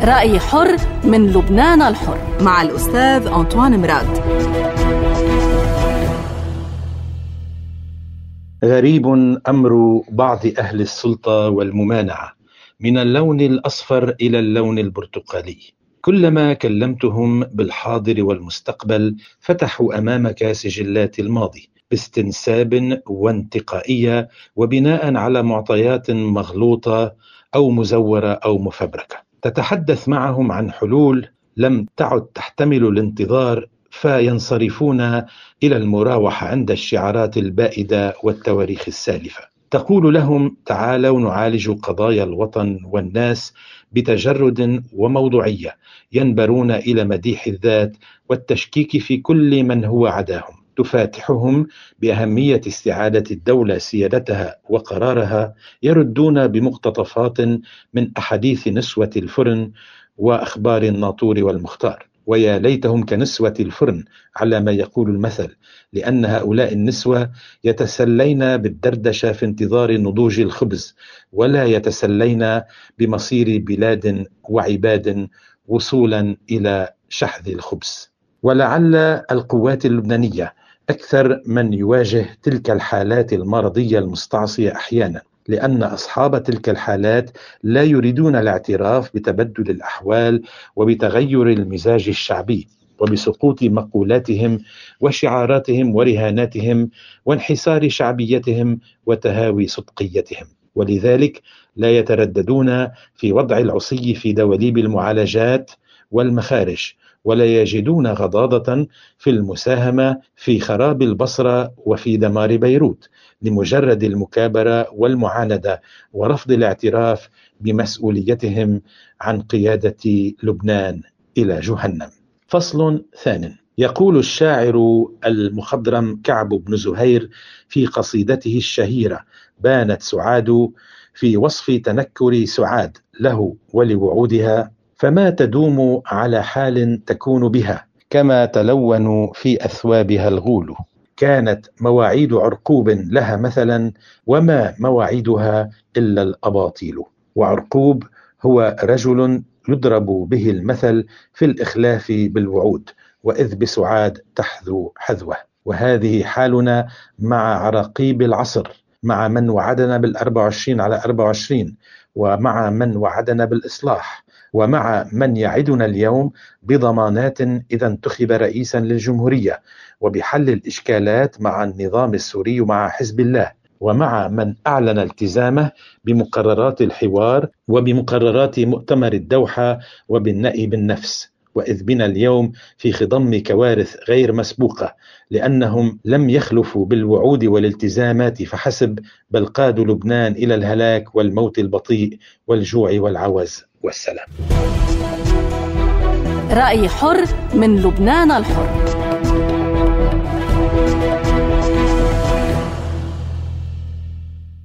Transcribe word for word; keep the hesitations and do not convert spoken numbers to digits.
رأي حر من لبنان الحر مع الأستاذ أنطوان مراد. غريب أمر بعض أهل السلطة والممانعة من اللون الأصفر إلى اللون البرتقالي. كلما كلمتهم بالحاضر والمستقبل فتحوا أمامك سجلات الماضي باستنساب وانتقائية وبناء على معطيات مغلوطة أو مزورة أو مفبركة. تتحدث معهم عن حلول لم تعد تحتمل الانتظار فينصرفون إلى المراوحة عند الشعارات البائدة والتواريخ السالفة. تقول لهم تعالوا نعالج قضايا الوطن والناس بتجرد وموضوعية، ينبرون إلى مديح الذات والتشكيك في كل من هو عداهم. تفاتحهم بأهمية استعادة الدولة سيادتها وقرارها، يردون بمقتطفات من أحاديث نسوة الفرن وأخبار الناطور والمختار. ويا ليتهم كنسوة الفرن على ما يقول المثل، لأن هؤلاء النسوة يتسلين بالدردشة في انتظار نضوج الخبز، ولا يتسلين بمصير بلاد وعباد وصولا إلى شحذ الخبز. ولعل القوات اللبنانية أكثر من يواجه تلك الحالات المرضية المستعصية أحيانا، لأن أصحاب تلك الحالات لا يريدون الاعتراف بتبدل الأحوال وبتغير المزاج الشعبي وبسقوط مقولاتهم وشعاراتهم ورهاناتهم وانحسار شعبيتهم وتهاوي صدقيتهم، ولذلك لا يترددون في وضع العصي في دواليب المعالجات والمخارج، ولا يجدون غضاضة في المساهمة في خراب البصرة وفي دمار بيروت لمجرد المكابرة والمعاندة ورفض الاعتراف بمسؤوليتهم عن قيادة لبنان إلى جهنم. فصل ثانٍ. يقول الشاعر المخضرم كعب بن زهير في قصيدته الشهيرة بانت سعاد في وصف تنكر سعاد له ولوعودها: فما تدوم على حال تكون بها كما تلون في أثوابها الغول. كانت مواعيد عرقوب لها مثلا وما مواعيدها إلا الأباطيل. وعرقوب هو رجل يضرب به المثل في الإخلاف بالوعود، وإذ بسعاد تحذو حذوه. وهذه حالنا مع عراقيب العصر، مع من وعدنا بالأربع وعشرين على أربع وعشرين، ومع من وعدنا بالإصلاح، ومع من يعدنا اليوم بضمانات إذا انتخب رئيسا للجمهورية، وبحل الإشكالات مع النظام السوري ومع حزب الله، ومع من أعلن التزامه بمقررات الحوار وبمقررات مؤتمر الدوحة وبالنأي بالنفس. وإذ بنا اليوم في خضم كوارث غير مسبوقة، لأنهم لم يخلفوا بالوعود والالتزامات فحسب، بل قادوا لبنان إلى الهلاك والموت البطيء والجوع والعوز والسلام. رأي حر من لبنان الحر.